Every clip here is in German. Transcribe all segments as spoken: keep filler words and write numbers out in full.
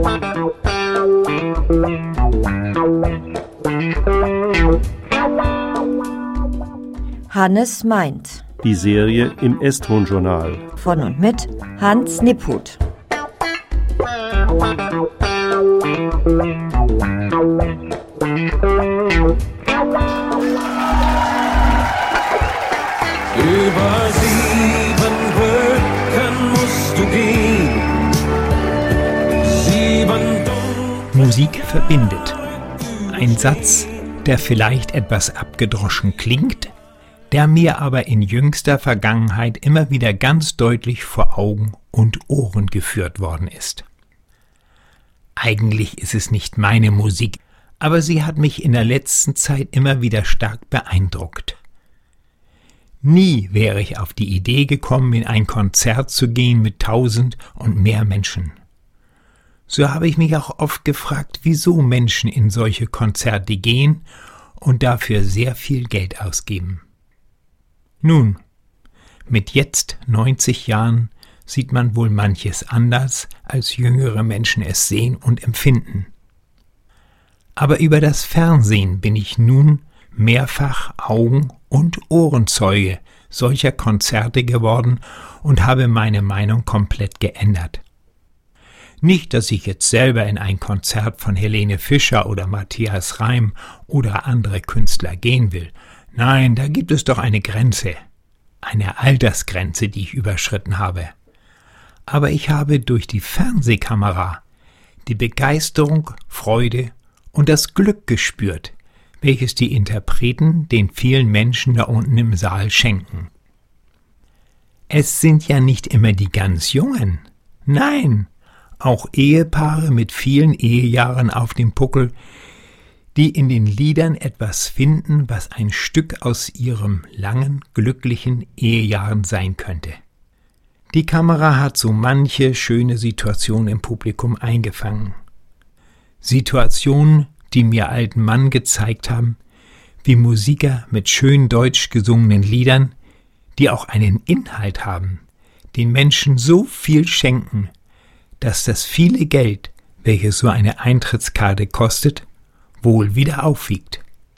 Hannes meint. Die Serie im S-Ton-Journal. Von und mit Hans Nipput. Über sieben Brücken musst du gehen. Sieben Musik verbindet. Ein Satz, der vielleicht etwas abgedroschen klingt, der mir aber in jüngster Vergangenheit immer wieder ganz deutlich vor Augen und Ohren geführt worden ist. Eigentlich ist es nicht meine Musik, aber sie hat mich in der letzten Zeit immer wieder stark beeindruckt. Nie wäre ich auf die Idee gekommen, in ein Konzert zu gehen mit tausend und mehr Menschen. So habe ich mich auch oft gefragt, wieso Menschen in solche Konzerte gehen und dafür sehr viel Geld ausgeben. Nun, mit jetzt neunzig Jahren sieht man wohl manches anders, als jüngere Menschen es sehen und empfinden. Aber über das Fernsehen bin ich nun mehrfach Augen- und Ohrenzeuge solcher Konzerte geworden und habe meine Meinung komplett geändert. Nicht, dass ich jetzt selber in ein Konzert von Helene Fischer oder Matthias Reim oder andere Künstler gehen will. Nein, da gibt es doch eine Grenze, eine Altersgrenze, die ich überschritten habe. Aber ich habe durch die Fernsehkamera die Begeisterung, Freude und das Glück gespürt, welches die Interpreten den vielen Menschen da unten im Saal schenken. Es sind ja nicht immer die ganz Jungen. Nein, auch Ehepaare mit vielen Ehejahren auf dem Puckel, die in den Liedern etwas finden, was ein Stück aus ihrem langen, glücklichen Ehejahren sein könnte. Die Kamera hat so manche schöne Situation im Publikum eingefangen. Situationen, die mir alten Mann gezeigt haben, wie Musiker mit schön deutsch gesungenen Liedern, die auch einen Inhalt haben, den Menschen so viel schenken, dass das viele Geld, welches so eine Eintrittskarte kostet, wohl wieder aufwiegt.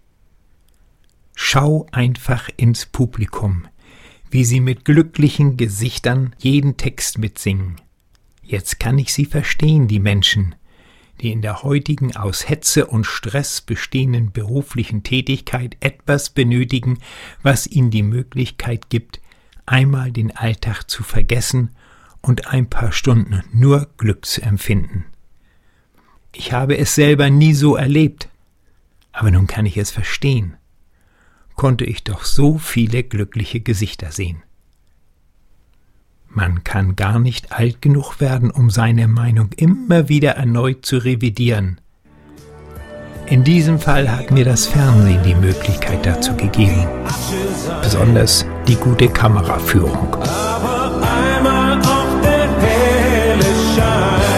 Schau einfach ins Publikum, wie sie mit glücklichen Gesichtern jeden Text mitsingen. Jetzt kann ich sie verstehen, die Menschen, die in der heutigen aus Hetze und Stress bestehenden beruflichen Tätigkeit etwas benötigen, was ihnen die Möglichkeit gibt, einmal den Alltag zu vergessen und ein paar Stunden nur Glück zu empfinden. Ich habe es selber nie so erlebt, aber nun kann ich es verstehen. Konnte ich doch so viele glückliche Gesichter sehen. Man kann gar nicht alt genug werden, um seine Meinung immer wieder erneut zu revidieren. In diesem Fall hat mir das Fernsehen die Möglichkeit dazu gegeben. Besonders die gute Kameraführung. aber einmal auch der helle Schein.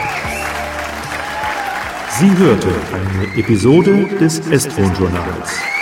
Sie hörte eine Episode des S-Ton-Journals.